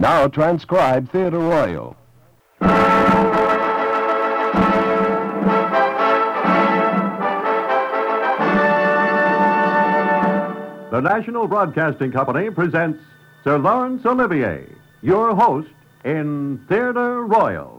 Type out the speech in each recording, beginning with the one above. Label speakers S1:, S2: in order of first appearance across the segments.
S1: Now transcribe Theatre Royal.
S2: The National Broadcasting Company presents Sir Laurence Olivier, your host in Theatre Royal.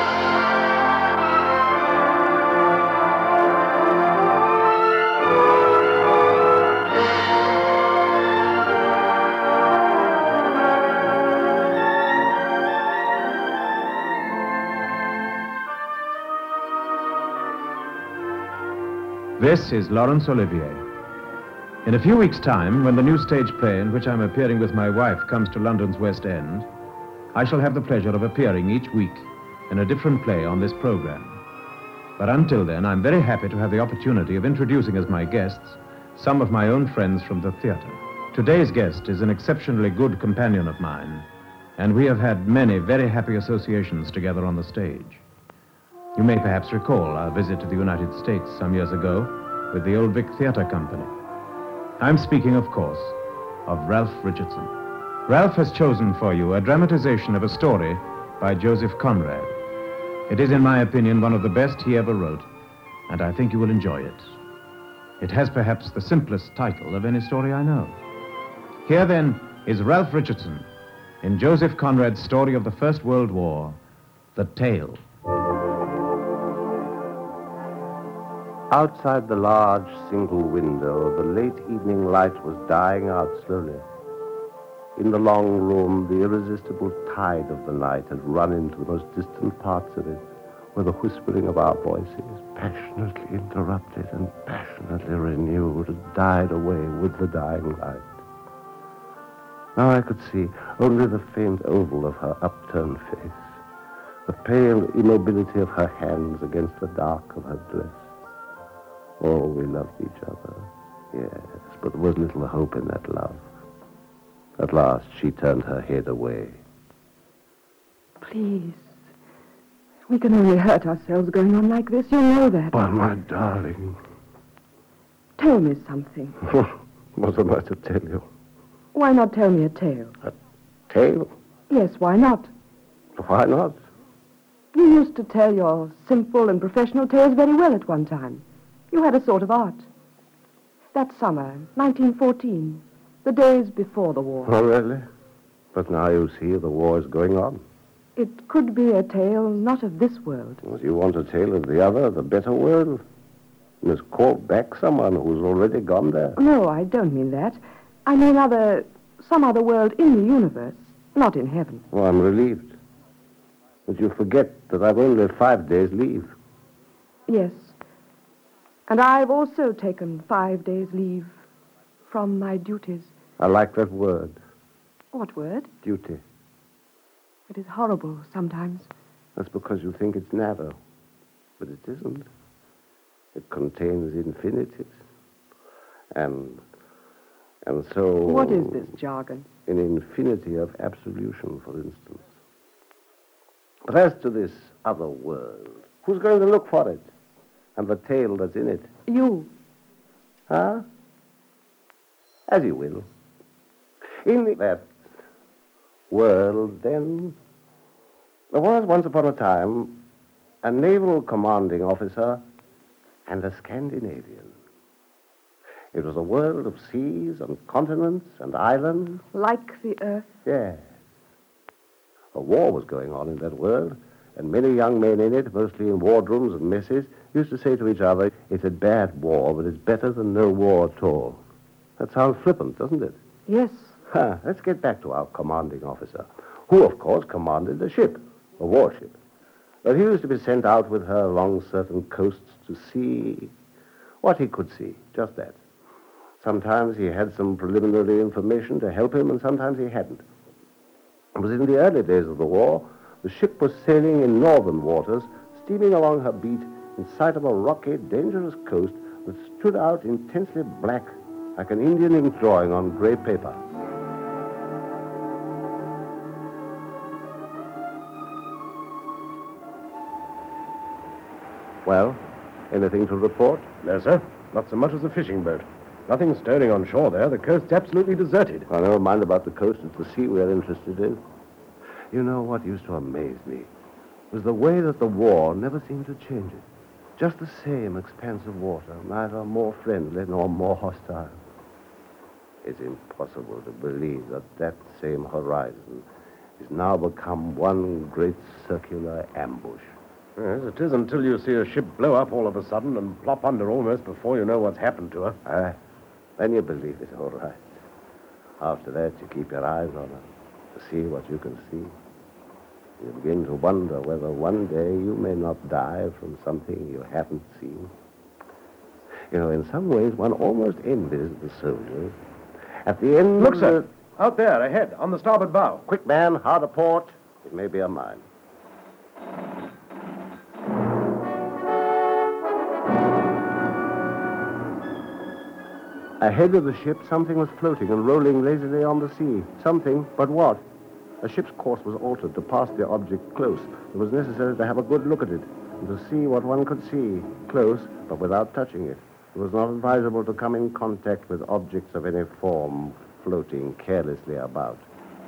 S3: This is Laurence Olivier. In a few weeks' time, when the new stage play in which I'm appearing with my wife comes to London's West End, I shall have the pleasure of appearing each week in a different play on this program. But until then, I'm very happy to have the opportunity of introducing as my guests some of my own friends from the theater. Today's guest is an exceptionally good companion of mine, and we have had many very happy associations together on the stage. You may perhaps recall our visit to the United States some years ago with the Old Vic Theatre Company. I'm speaking, of course, of Ralph Richardson. Ralph has chosen for you a dramatization of a story by Joseph Conrad. It is, in my opinion, one of the best he ever wrote, and I think you will enjoy it. It has perhaps the simplest title of any story I know. Here, then, is Ralph Richardson in Joseph Conrad's story of the First World War, The Tale.
S4: Outside the large single window, the late evening light was dying out slowly. In the long room, the irresistible tide of the night had run into the most distant parts of it, where the whispering of our voices, passionately interrupted and passionately renewed, had died away with the dying light. Now I could see only the faint oval of her upturned face, the pale immobility of her hands against the dark of her dress. Oh, we loved each other, yes, but there was little hope in that love. At last, she turned her head away.
S5: Please. We can only hurt ourselves going on like this. You know that.
S4: But, my darling...
S5: Tell me something.
S4: What am I to tell you?
S5: Why not tell me a tale?
S4: A tale?
S5: Yes, why not?
S4: Why not?
S5: You used to tell your simple and professional tales very well at one time. You had a sort of art. That summer, 1914, the days before the war.
S4: Oh, really? But now you see the war is going on.
S5: It could be a tale not of this world.
S4: Well, you want a tale of the other, the better world? You must call back someone who's already gone there.
S5: No, I don't mean that. I mean some other world in the universe, not in heaven.
S4: Oh, I'm relieved. But you forget that I've only 5 days leave.
S5: Yes. And I've also taken 5 days leave from my duties.
S4: I like that word.
S5: What word?
S4: Duty.
S5: It is horrible sometimes.
S4: That's because you think it's narrow. But it isn't. It contains infinities. And so...
S5: What is this jargon?
S4: An infinity of absolution, for instance. But as to this other world, who's going to look for it? And the tale that's in it.
S5: You.
S4: Huh? As you will. In that world, then, there was once upon a time a naval commanding officer and a Scandinavian. It was a world of seas and continents and islands.
S5: Like the earth?
S4: Yes. A war was going on in that world, and many young men in it, mostly in wardrooms and messes, used to say to each other, it's a bad war, but it's better than no war at all. That sounds flippant, doesn't it?
S5: Yes.
S4: Let's get back to our commanding officer, who, of course, commanded a ship, a warship. But he used to be sent out with her along certain coasts to see what he could see, just that. Sometimes he had some preliminary information to help him, and sometimes he hadn't. It was in the early days of the war. The ship was sailing in northern waters, steaming along her beat in sight of a rocky, dangerous coast that stood out intensely black, like an Indian ink drawing on gray paper. Well, anything to report?
S1: No, sir. Not so much as a fishing boat. Nothing stirring on shore there. The coast's absolutely deserted.
S4: Never mind about the coast. It's the sea we're interested in. You know what used to amaze me was the way that the war never seemed to change it. Just the same expanse of water, neither more friendly nor more hostile. It's impossible to believe that that same horizon is now become one great circular ambush.
S1: Yes, it is until you see a ship blow up all of a sudden and plop under almost before you know what's happened to her.
S4: Then you believe it, all right. After that, you keep your eyes on her to see what you can see. You begin to wonder whether one day you may not die from something you haven't seen. You know, in some ways, one almost envies the soldiers. At the end...
S1: Look, sir. Out there, ahead, on the starboard bow.
S4: Quick, man, hard a port. It may be a mine. Ahead of the ship, something was floating and rolling lazily on the sea. Something, but what? The ship's course was altered to pass the object close. It was necessary to have a good look at it and to see what one could see, close, but without touching it. It was not advisable to come in contact with objects of any form floating carelessly about.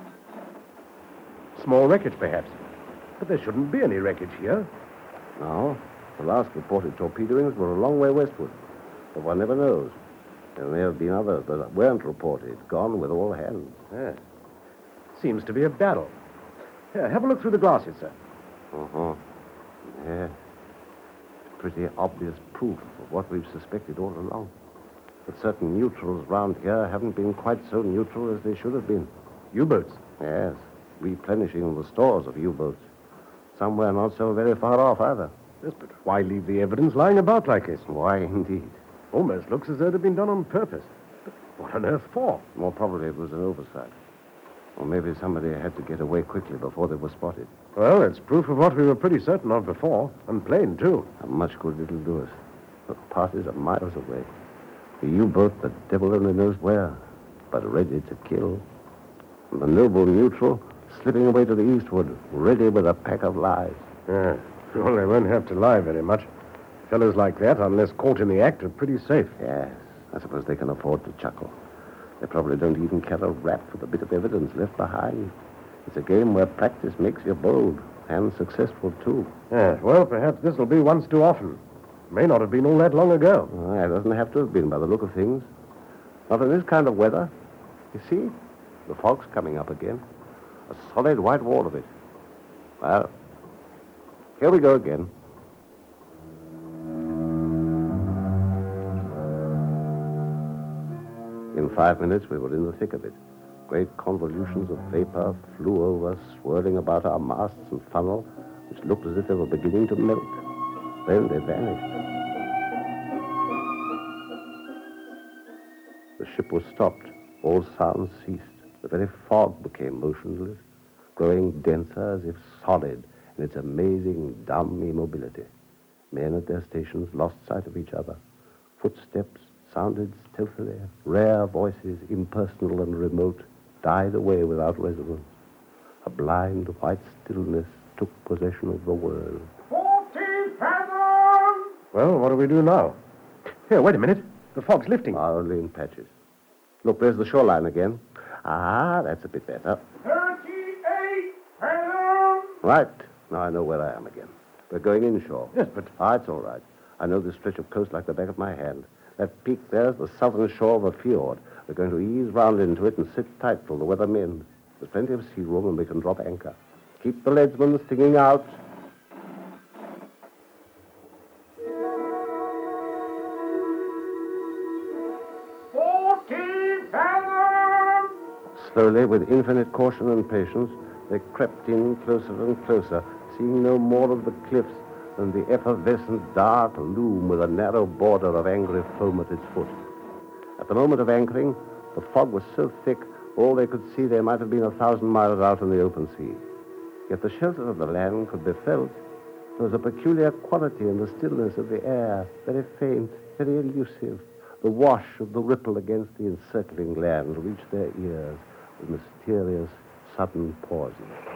S1: Small wreckage, perhaps. But there shouldn't be any wreckage here.
S4: No. The last reported torpedoings were a long way westward. But one never knows. There may have been others that weren't reported, gone with all hands.
S1: Yes. Seems to be a battle. Here, have a look through the glasses, sir.
S4: Uh-huh. Yeah. Pretty obvious proof of what we've suspected all along. That certain neutrals round here haven't been quite so neutral as they should have been.
S1: U-boats?
S4: Yes. Replenishing the stores of U-boats. Somewhere not so very far off, either.
S1: Yes, but why leave the evidence lying about like this?
S4: Why, indeed.
S1: Almost looks as though it had been done on purpose. But what on earth for?
S4: More probably it was an oversight. Or maybe somebody had to get away quickly before they were spotted.
S1: Well, it's proof of what we were pretty certain of before. And plain, too.
S4: And much good it'll do us. The parties are miles away. The U-boat, the devil only knows where, but ready to kill. And the noble neutral slipping away to the eastward, ready with a pack of lies.
S1: Yeah. Well, they won't have to lie very much. Fellows like that, unless caught in the act, are pretty safe.
S4: Yes, I suppose they can afford to chuckle. They probably don't even care a rap for the bit of evidence left behind. It's a game where practice makes you bold, and successful, too.
S1: Yes, well, perhaps this'll be once too often. May not have been all that long ago.
S4: It doesn't have to have been by the look of things. Not in this kind of weather. You see, the fog's coming up again. A solid white wall of it. Well, here we go again. In 5 minutes, we were in the thick of it. Great convolutions of vapor flew over, swirling about our masts and funnel, which looked as if they were beginning to melt. Then they vanished. The ship was stopped. All sounds ceased. The very fog became motionless, growing denser as if solid in its amazing, dumb immobility. Men at their stations lost sight of each other. Footsteps sounded stealthily. Rare voices, impersonal and remote, died away without resonance. A blind, white stillness took possession of the world.
S2: 14 fathoms!
S1: Well, what do we do now? Here, wait a minute. The fog's lifting.
S4: Only in patches. Look, there's the shoreline again. Ah, that's a bit better.
S2: 38 fathoms!
S4: Right. Now I know where I am again. We're going inshore.
S1: Yes, but...
S4: It's all right. I know this stretch of coast like the back of my hand. That peak there's the southern shore of a fjord. We're going to ease round into it and sit tight till the weather mends. There's plenty of sea room and we can drop anchor. Keep the leadsman stinging out. Slowly, with infinite caution and patience, they crept in closer and closer, seeing no more of the cliffs than the effervescent dark loom with a narrow border of angry foam at its foot. At the moment of anchoring, the fog was so thick, all they could see they might have been 1,000 miles out in the open sea. Yet the shelter of the land could be felt. There was a peculiar quality in the stillness of the air, very faint, very elusive. The wash of the ripple against the encircling land reached their ears with mysterious, sudden pauses.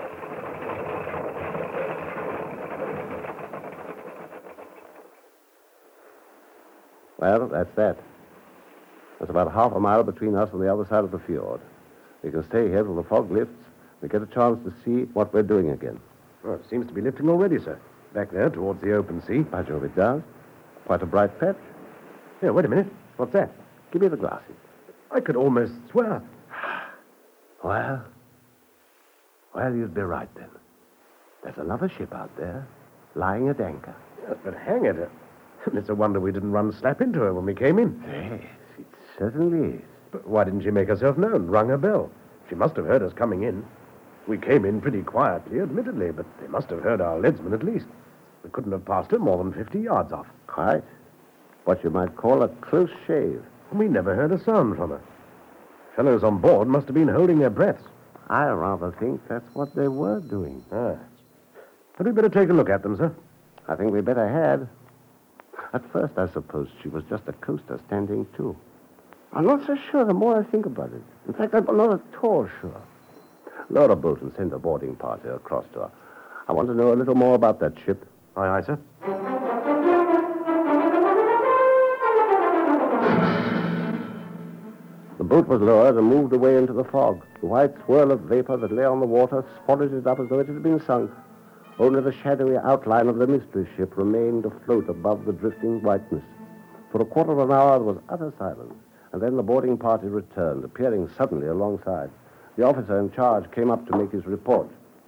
S4: Well, that's that. There's about half a mile between us and the other side of the fjord. We can stay here till the fog lifts, We get a chance to see what we're doing again.
S1: Well, it seems to be lifting already, sir. Back there, towards the open sea.
S4: By Jove, it does. Quite a bright patch.
S1: Here, wait a minute. What's that?
S4: Give me the glasses.
S1: I could almost swear.
S4: Well, you'd be right then. There's another ship out there, lying at anchor.
S1: Yes, but hang it. It's a wonder we didn't run slap into her when we came in.
S4: Yes, it certainly is.
S1: But why didn't she make herself known, rung her bell? She must have heard us coming in. We came in pretty quietly, admittedly, but they must have heard our leadsman at least. We couldn't have passed her more than 50 yards off.
S4: Quite. What you might call a close shave.
S1: And we never heard a sound from her. Fellows on board must have been holding their breaths.
S4: I rather think that's what they were doing.
S1: Ah. Had we better take a look at them, sir?
S4: I think we better had. At first, I supposed she was just a coaster standing to. I'm not so sure the more I think about it. In fact, I'm not at all sure. Lower a boat and send a boarding party across to her. I want to know a little more about that ship.
S1: Aye, aye, sir.
S4: The boat was lowered and moved away into the fog. The white swirl of vapor that lay on the water swallowed it up as though it had been sunk. Only the shadowy outline of the mystery ship remained afloat above the drifting whiteness. For a quarter of an hour, there was utter silence, and then the boarding party returned, appearing suddenly alongside. The officer in charge came up to make his report.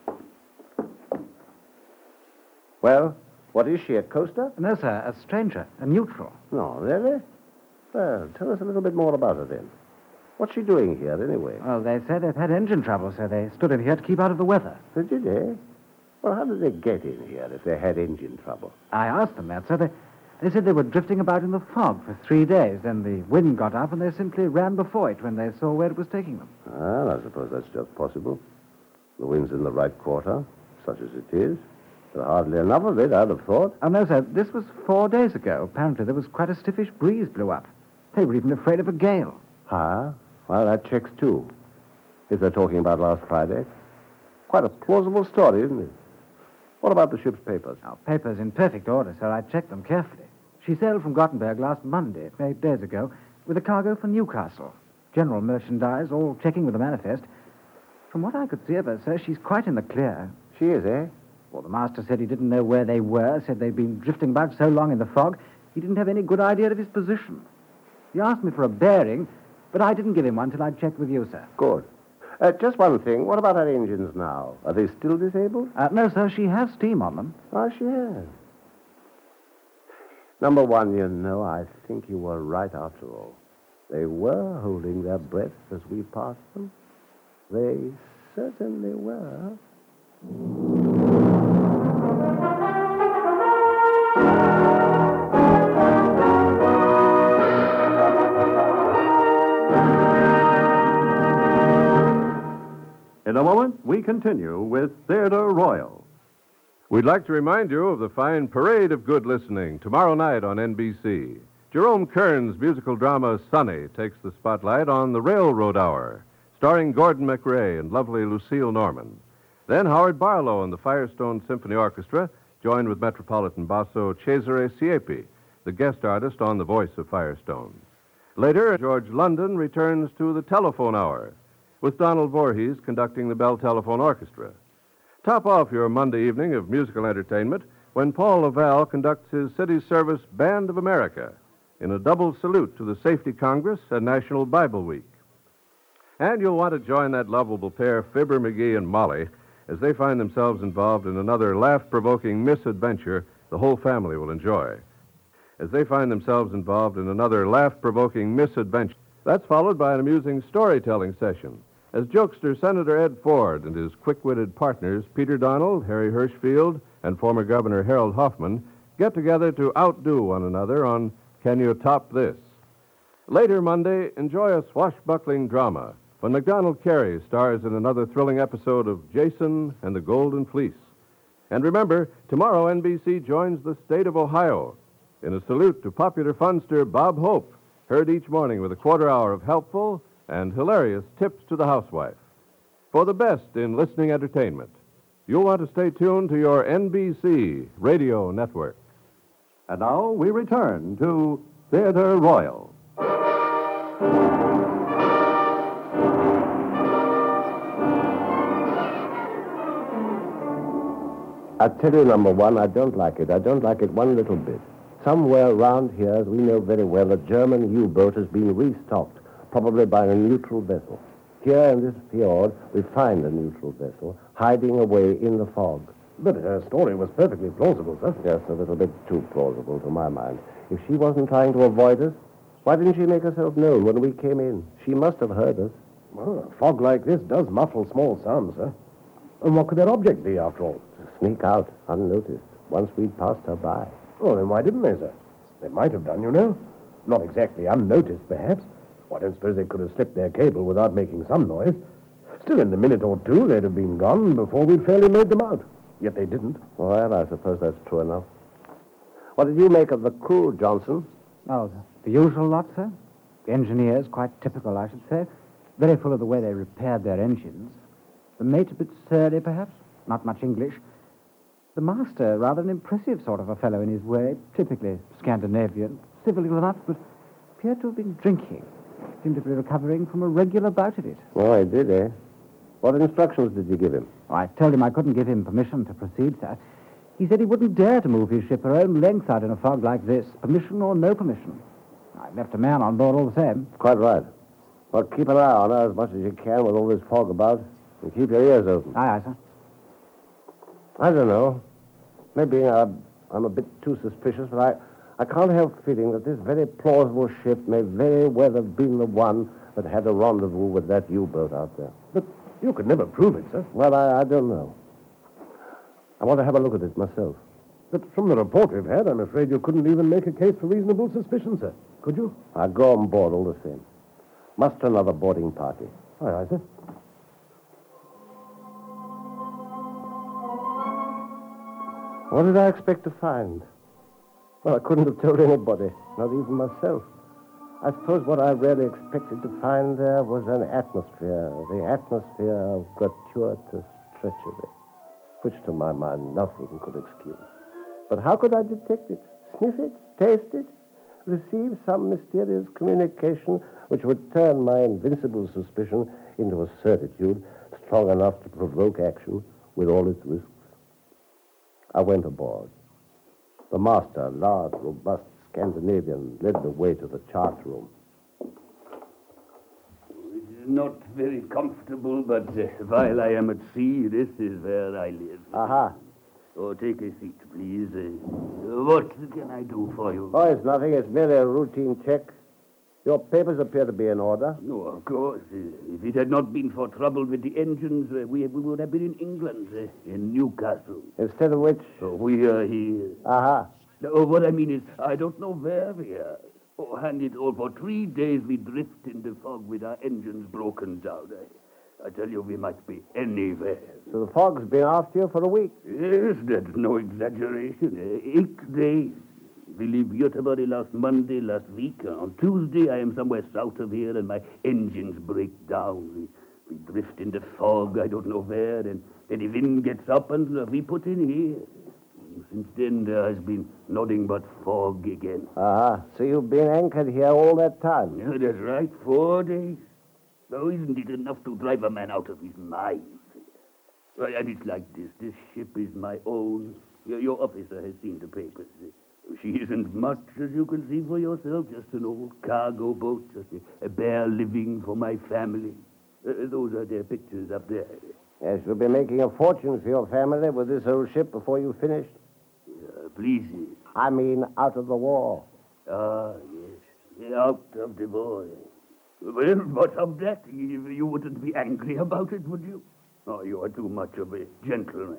S4: Well, what is she, a coaster?
S6: No, sir, a stranger, a neutral.
S4: No, really? Well, tell us a little bit more about her, then. What's she doing here, anyway?
S6: Well, they said they've had engine trouble, so they stood in here to keep out of the weather.
S4: Did they? Well, how did they get in here if they had engine trouble?
S6: I asked them that, sir. They said they were drifting about in the fog for 3 days. Then the wind got up, and they simply ran before it when they saw where it was taking them.
S4: Well, I suppose that's just possible. The wind's in the right quarter, such as it is. There's hardly enough of it, I'd have thought.
S6: Oh, no, sir, this was 4 days ago. Apparently there was quite a stiffish breeze blew up. They were even afraid of a gale.
S4: Ah, well, that checks, too. If they're talking about last Friday. Quite a plausible story, isn't it? What about the ship's papers?
S6: Our papers in perfect order, sir. I checked them carefully. She sailed from Gothenburg last Monday, 8 days ago, with a cargo for Newcastle. General merchandise, all checking with the manifest. From what I could see of her, sir, she's quite in the clear.
S4: She is, eh?
S6: Well, the master said he didn't know where they were, said they'd been drifting about so long in the fog, he didn't have any good idea of his position. He asked me for a bearing, but I didn't give him one till I'd checked with you, sir.
S4: Good. Just one thing. What about her engines now? Are they still disabled?
S6: No, sir, she has steam on them.
S4: Oh, she has. Number one, you know, I think you were right after all. They were holding their breaths as we passed them. They certainly were.
S2: In a moment, we continue with Theatre Royal. We'd like to remind you of the fine Parade of Good Listening tomorrow night on NBC. Jerome Kern's musical drama Sonny takes the spotlight on The Railroad Hour, starring Gordon MacRae and lovely Lucille Norman. Then Howard Barlow and the Firestone Symphony Orchestra, joined with Metropolitan basso Cesare Siepi, the guest artist on The Voice of Firestone. Later, George London returns to The Telephone Hour, with Donald Voorhees conducting the Bell Telephone Orchestra. Top off your Monday evening of musical entertainment when Paul Laval conducts his city service Band of America in a double salute to the Safety Congress and National Bible Week. And you'll want to join that lovable pair, Fibber McGee and Molly, as they find themselves involved in another laugh-provoking misadventure the whole family will enjoy. That's followed by an amusing storytelling session as jokester Senator Ed Ford and his quick-witted partners Peter Donald, Harry Hirschfield, and former Governor Harold Hoffman get together to outdo one another on Can You Top This? Later Monday, enjoy a swashbuckling drama when MacDonald Carey stars in another thrilling episode of Jason and the Golden Fleece. And remember, tomorrow NBC joins the state of Ohio in a salute to popular funster Bob Hope, heard each morning with a quarter hour of helpful and hilarious tips to the housewife. For the best in listening entertainment, you'll want to stay tuned to your NBC radio network.
S7: And now we return to Theatre Royal.
S4: I tell you, number one, I don't like it. I don't like it one little bit. Somewhere around here, as we know very well, a German U-boat has been restocked, probably by a neutral vessel. Here in this fjord, we find a neutral vessel hiding away in the fog.
S1: But her story was perfectly plausible, sir.
S4: Yes, a little bit too plausible to my mind. If she wasn't trying to avoid us, why didn't she make herself known when we came in? She must have heard us.
S1: Well, a fog like this does muffle small sounds, sir. And what could their object be, after all?
S4: To sneak out unnoticed once we'd passed her by.
S1: Oh, then why didn't they, sir? They might have done, you know. Not exactly unnoticed, perhaps. I don't suppose they could have slipped their cable without making some noise. Still, in a minute or two, they'd have been gone before we'd fairly made them out. Yet they didn't.
S4: Well, I suppose that's true enough. What did you make of the crew, Johnson?
S6: Oh, the usual lot, sir. The engineers, quite typical, I should say. Very full of the way they repaired their engines. The mate a bit surly, perhaps. Not much English. The master, rather an impressive sort of a fellow in his way. Typically Scandinavian. Civil enough, but appeared to have been drinking. Seemed to be recovering from a regular bout of it.
S4: Oh, he did, eh? What instructions did you give him?
S6: Oh, I told him I couldn't give him permission to proceed, sir. He said he wouldn't dare to move his ship her own length out in a fog like this, permission or no permission. I left a man on board all the same.
S4: Quite right. Well, keep an eye on her as much as you can with all this fog about, and keep your ears open.
S6: Aye, sir.
S4: I don't know. Maybe I'm a bit too suspicious, but I can't help feeling that this very plausible ship may very well have been the one that had a rendezvous with that U-boat out there.
S1: But you could never prove it, sir.
S4: Well, I don't know. I want to have a look at it myself.
S1: But from the report we've had, I'm afraid you couldn't even make a case for reasonable suspicion, sir. Could you?
S4: I'll go on board all the same. Muster another boarding party.
S1: Aye, aye, sir.
S4: What did I expect to find? Well, I couldn't have told anybody, not even myself. I suppose what I really expected to find there was an atmosphere, the atmosphere of gratuitous treachery, which to my mind nothing could excuse. But how could I detect it, sniff it, taste it, receive some mysterious communication which would turn my invincible suspicion into a certitude strong enough to provoke action with all its risks? I went aboard. The master, large, robust Scandinavian, led the way to the chart room.
S8: It is not very comfortable, but while I am at sea, this is where I live.
S4: Aha.
S8: Oh, take a seat, please. What can I do for you?
S4: Oh, it's nothing. It's merely a routine check. Your papers appear to be in order.
S8: No, of course. If it had not been for trouble with the engines, we would have been in England, in Newcastle.
S4: Instead of which...
S8: So we are here.
S4: Aha.
S8: Oh, what I mean is, I don't know where we are. Oh, and it all for 3 days we drift in the fog with our engines broken down. I tell you, we might be anywhere.
S4: So the fog's been after you for a week.
S8: Yes, that's no exaggeration. 8 days. We leave Göteborg last Monday, last week. On Tuesday, I am somewhere south of here, and my engines break down. We drift in the fog, I don't know where, and then the wind gets up, and we put in here. Since then, there has been nothing but fog again.
S4: Aha. So you've been anchored here all that time?
S8: Yeah, that's right, 4 days. Oh, isn't it enough to drive a man out of his mind? Well, and it's like this. This ship is my own. Your officer has seen the papers. She isn't much, as you can see for yourself, just an old cargo boat, just a bare living for my family. Those are their pictures up there.
S4: Yes, you'll be making a fortune for your family with this old ship before you finish.
S8: Please.
S4: I mean, out of the war.
S8: Ah, yes. Out of the war. Well, what of that? You wouldn't be angry about it, would you? Oh, you are too much of a gentleman.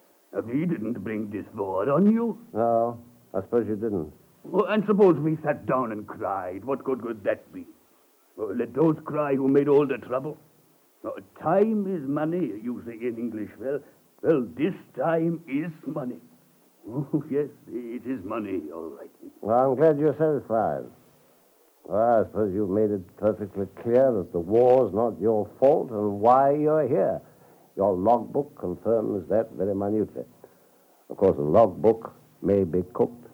S8: We didn't bring this war on you.
S4: No, I suppose you didn't.
S8: Oh, and suppose we sat down and cried. What good would that be? Oh, let those cry who made all the trouble. Oh, time is money, you say in English. Well, this time is money. Oh, yes, it is money, all right.
S4: Well, I'm glad you're satisfied. Well, I suppose you've made it perfectly clear that the war's not your fault and why you're here. Your logbook confirms that very minutely. Of course, a logbook may be cooked.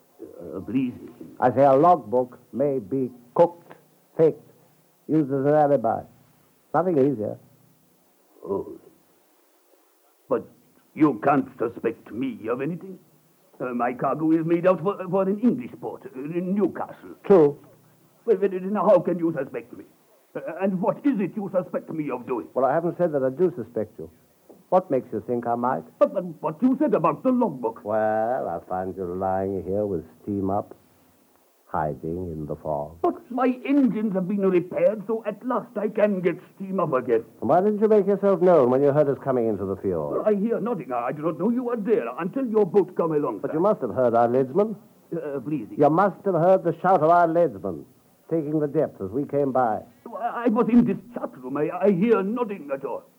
S8: Please.
S4: I say a logbook may be cooked, faked, used as an alibi. Nothing easier.
S8: Oh. But You can't suspect me of anything. My cargo is made out for an English port, in Newcastle.
S4: True.
S8: Well, then how can you suspect me? And what is it you suspect me of doing?
S4: Well, I haven't said that I do suspect you. What makes you think I might?
S8: But what you said about the logbook.
S4: Well, I find you lying here with steam up, hiding in the fog.
S8: But my engines have been repaired, so at last I can get steam up again.
S4: Why didn't you make yourself known when you heard us coming into the fjord?
S8: Well, I hear nothing. I do not know you were there until your boat come along.
S4: But you must have heard our leadsman.
S8: Please.
S4: You must have heard the shout of our leadsman, taking the depth as we came by.
S8: I was in this chat room. I hear nothing at all.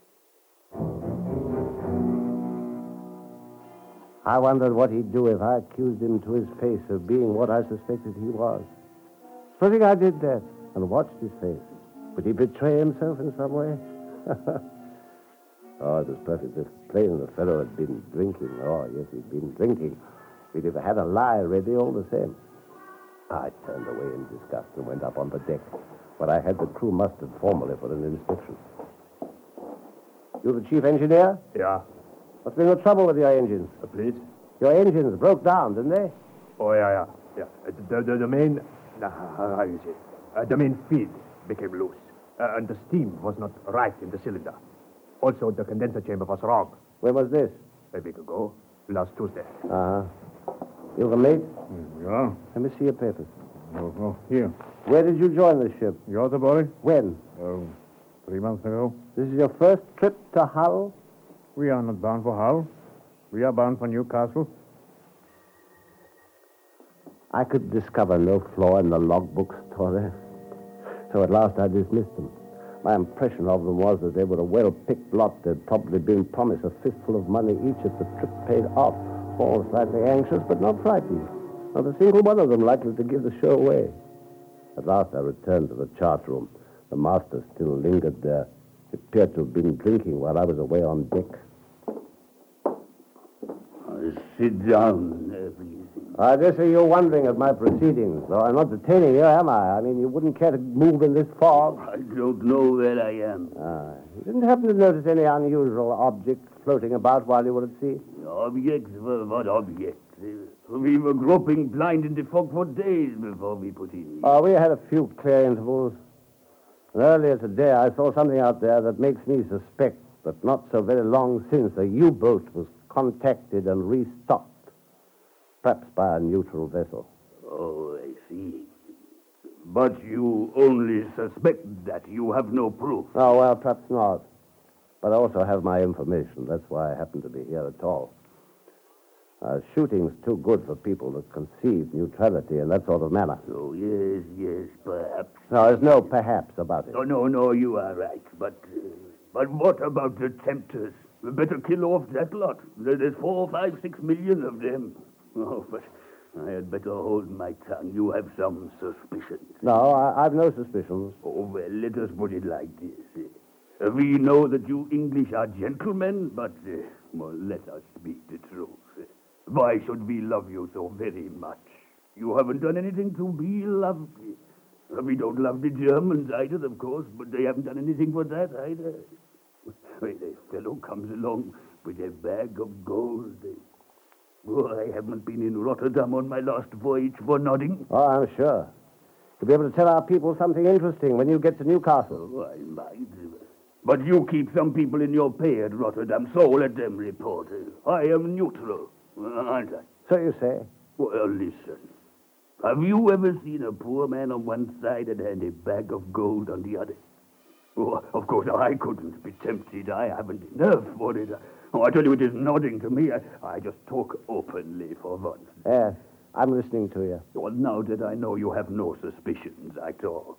S4: I wondered what he'd do if I accused him to his face of being what I suspected he was. Supposing I did that and watched his face, would he betray himself in some way? Oh, it was perfectly plain the fellow had been drinking. Oh, yes, he'd been drinking. We'd have had a lie ready all the same. I turned away in disgust and went up on the deck, where I had the crew mustered formally for an inspection. You the chief engineer?
S1: Yeah.
S4: What's been the trouble with your engines?
S1: Please?
S4: Your engines broke down, didn't they?
S1: Oh, yeah. The main... how you say? The main feed became loose. And the steam was not right in the cylinder. Also, the condenser chamber was wrong.
S4: When was this?
S1: A week ago. Last Tuesday.
S4: Uh-huh. You the mate?
S9: Yeah.
S4: Let me see your papers.
S9: Oh, here.
S4: Where did you join the ship?
S9: You're the boy?
S4: When?
S9: 3 months ago.
S4: This is your first trip to Hull?
S9: We are not bound for Hull. We are bound for Newcastle.
S4: I could discover no flaw in the logbook story. So at last I dismissed them. My impression of them was that they were a well-picked lot. They'd probably been promised a fistful of money each if the trip paid off. All slightly anxious, but not frightened. Not a single one of them likely to give the show away. At last I returned to the chart room. The master still lingered there. He appeared to have been drinking while I was away on deck.
S8: Sit down, please.
S4: I guess you're wondering at my proceedings, though I'm not detaining you, am I? I mean, you wouldn't care to move in this fog?
S8: I don't know where I am.
S4: You didn't happen to notice any unusual objects floating about while you were at sea?
S8: Objects? What objects? We were groping blind in the fog for days before we put in.
S4: We had a few clear intervals. And earlier today, I saw something out there that makes me suspect that not so very long since a U-boat was contacted and restocked, perhaps by a neutral vessel.
S8: Oh, I see. But you only suspect that. You have no proof.
S4: Oh, well, perhaps not. But I also have my information. That's why I happen to be here at all. Shooting's too good for people that conceive neutrality in that sort of manner.
S8: Oh, yes, perhaps.
S4: No, there's no perhaps about it.
S8: No, you are right. But what about the tempters? We better kill off that lot. There's 4, 5, 6 million of them. Oh, but I had better hold my tongue. You have some suspicions.
S4: No, I've no suspicions.
S8: Oh, well, let us put it like this. We know that you English are gentlemen, but, let us speak the truth. Why should we love you so very much? You haven't done anything to be loved. We don't love the Germans either, of course, but they haven't done anything for that either. When a fellow comes along with a bag of gold. Oh, I haven't been in Rotterdam on my last voyage for nothing.
S4: Oh, I'm sure. You'll be able to tell our people something interesting when you get to Newcastle.
S8: Oh, I might. But you keep some people in your pay at Rotterdam, so let them report. I am neutral, aren't I?
S4: So you say.
S8: Well, listen. Have you ever seen a poor man on one side and a bag of gold on the other? Oh, of course, I couldn't be tempted. I haven't the nerve for it. Oh, I tell you, it is nothing to me. I just talk openly for once.
S4: Yes, I'm listening to you.
S8: Well, now that I know you have no suspicions, I talk.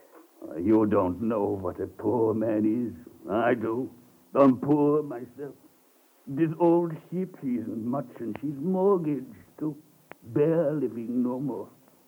S8: You don't know what a poor man is. I do. I'm poor myself. This old ship isn't much, and she's mortgaged, too. Bare living no more.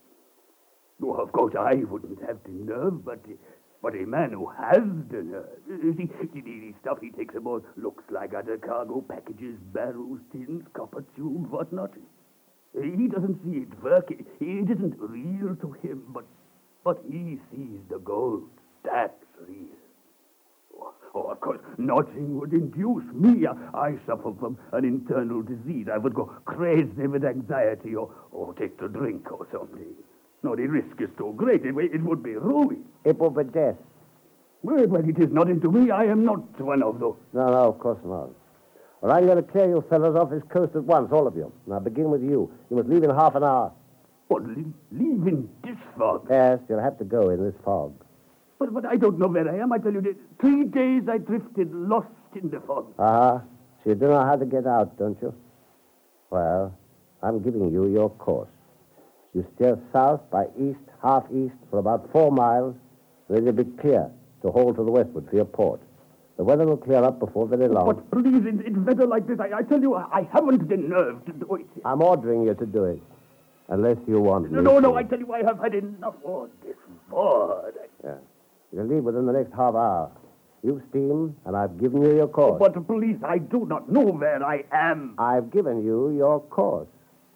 S8: Oh, of course, I wouldn't have the nerve, but a man who has the nerve. See, the stuff he takes aboard looks like other cargo packages, barrels, tins, copper tubes, whatnot. He doesn't see it working. It isn't real to him, but he sees the gold. That's real. Oh, of course, nothing would induce me. I suffer from an internal disease. I would go crazy with anxiety or take to drink or something. No, the risk is too great. It would be ruin.
S4: It will be death.
S8: Well, it is nothing to me. I am not one of those.
S4: No, of course not. Well, I'm going to clear you fellows off this coast at once, all of you. Now, begin with you. You must leave in half an hour.
S8: What, leave in this fog?
S4: Yes, you'll have to go in this fog.
S8: But I don't know where I am. I tell you, 3 days I drifted, lost in the fog.
S4: Uh-huh. So you don't know how to get out, don't you? Well, I'm giving you your course. You steer south by east, half east, for about 4 miles, then you'll be clear to hold to the westward for your port. The weather will clear up before very long.
S8: But please, in weather like this, I tell you, I haven't the nerve to do it.
S4: I'm ordering you to do it. Unless you want me
S8: No,
S4: to.
S8: I tell you, I have had enough of this board.
S4: Yeah. You'll leave within the next half hour. You've steam, and I've given you your course.
S8: But please, I do not know where I am.
S4: I've given you your course.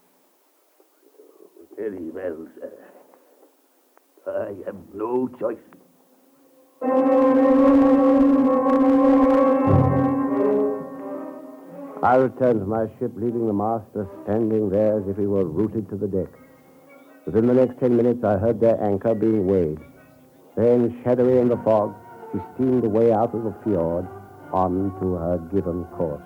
S8: Very well, sir. I have no choice.
S4: I returned to my ship, leaving the master standing there as if he were rooted to the deck. Within the next 10 minutes, I heard their anchor being weighed. Then, shadowy in the fog, she steamed away out of the fjord on to her given course.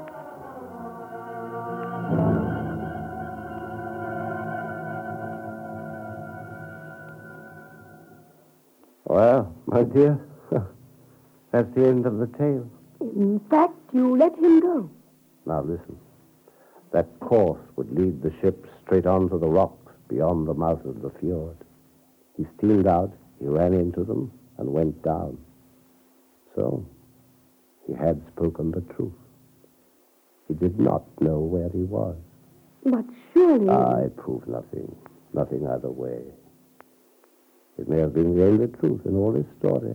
S4: Well, my dear, that's the end of the tale.
S5: In fact, you let him go.
S4: Now listen. That course would lead the ship straight onto the rocks beyond the mouth of the fjord. He steamed out, he ran into them, and went down. So, he had spoken the truth. He did not know where he was.
S5: But surely...
S4: I proved nothing. Nothing either way. It may have been the only truth in all his story.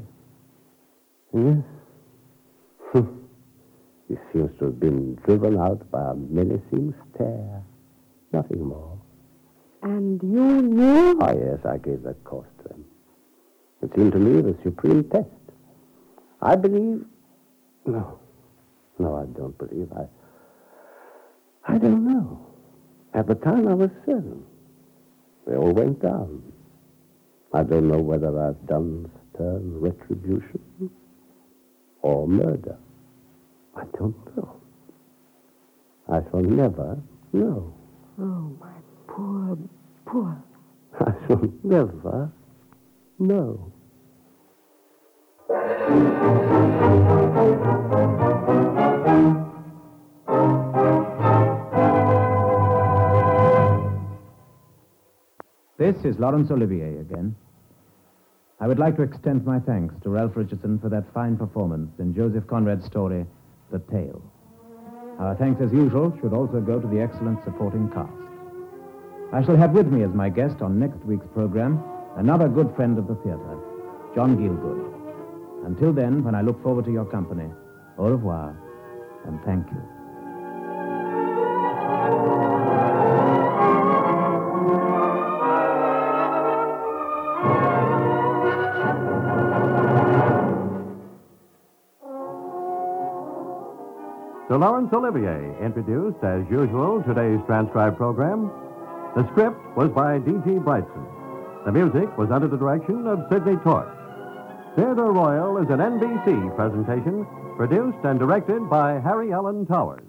S4: Yes. He seems to have been driven out by a menacing stare. Nothing more.
S5: And you knew?
S4: Ah, yes, I gave that course to him. It seemed to me the supreme test. I believe... No, I don't believe. I don't know. At the time, I was certain. They all went down. I don't know whether I've done stern retribution or murder. I don't know. I shall never know.
S5: Oh, my poor...
S4: I shall never know.
S3: This is Laurence Olivier again. I would like to extend my thanks to Ralph Richardson for that fine performance in Joseph Conrad's story, The Tale. Our thanks, as usual, should also go to the excellent supporting cast. I shall have with me as my guest on next week's program another good friend of the theater, John Gielgud. Until then, when I look forward to your company, au revoir, and thank you.
S2: Sir Laurence Olivier introduced, as usual, today's transcribed program. The script was by D.G. Brightson. The music was under the direction of Sidney Torch. Theatre Royal is an NBC presentation, produced and directed by Harry Allen Towers.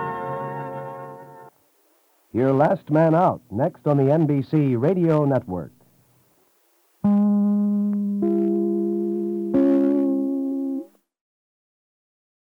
S10: Hear Last Man Out, next on the NBC Radio Network.